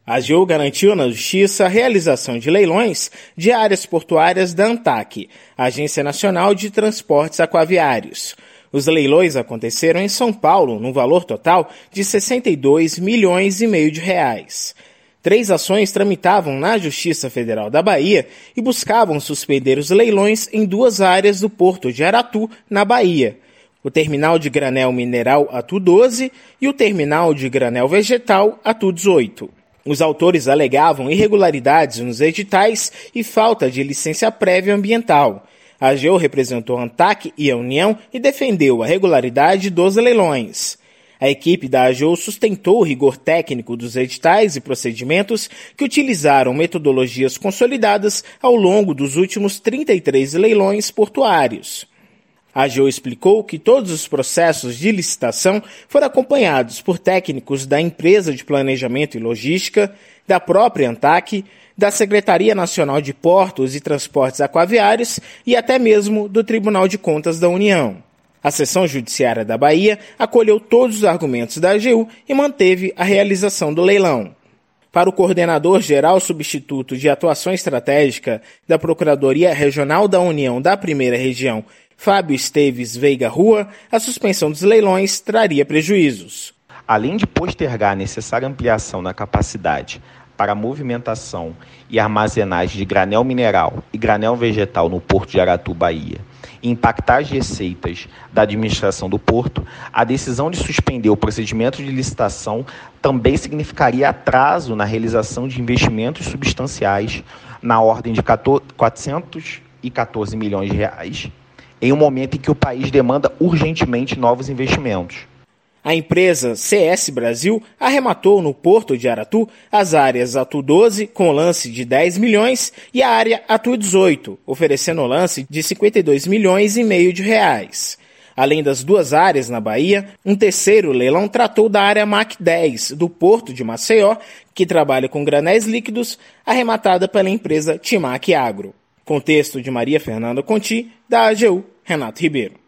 A AGU garantiu na Justiça a realização de leilões de áreas portuárias da ANTAQ, Agência Nacional de Transportes Aquaviários. Os leilões aconteceram em São Paulo, num valor total de 62,5 milhões de reais. 3 ações tramitavam na Justiça Federal da Bahia e buscavam suspender os leilões em 2 áreas do Porto de Aratu, na Bahia: o terminal de granel mineral Atu 12 e o terminal de granel vegetal Atu 18. Os autores alegavam irregularidades nos editais e falta de licença prévia ambiental. A AGU representou a ANTAQ e a União e defendeu a regularidade dos leilões. A equipe da AGU sustentou o rigor técnico dos editais e procedimentos que utilizaram metodologias consolidadas ao longo dos últimos 33 leilões portuários. A AGU explicou que todos os processos de licitação foram acompanhados por técnicos da Empresa de Planejamento e Logística, da própria ANTAQ, da Secretaria Nacional de Portos e Transportes Aquaviários e até mesmo do Tribunal de Contas da União. A Seção Judiciária da Bahia acolheu todos os argumentos da AGU e manteve a realização do leilão. Para o coordenador-geral substituto de atuação estratégica da Procuradoria Regional da União da Primeira Região, Fábio Esteves Veiga Rua, a suspensão dos leilões traria prejuízos. Além de postergar a necessária ampliação da capacidade para a movimentação e armazenagem de granel mineral e granel vegetal no Porto de Aratu, Bahia, e impactar as receitas da administração do porto, a decisão de suspender o procedimento de licitação também significaria atraso na realização de investimentos substanciais na ordem de 414 milhões de reais, em um momento em que o país demanda urgentemente novos investimentos. A empresa CS Brasil arrematou no Porto de Aratu as áreas Atu 12, com lance de 10 milhões, e a área Atu 18, oferecendo lance de 52,5 milhões de reais. Além das 2 áreas na Bahia, um terceiro leilão tratou da área MAC 10, do Porto de Maceió, que trabalha com granéis líquidos, arrematada pela empresa Timac Agro. Com texto de Maria Fernanda Conti, da AGU, Renato Ribeiro.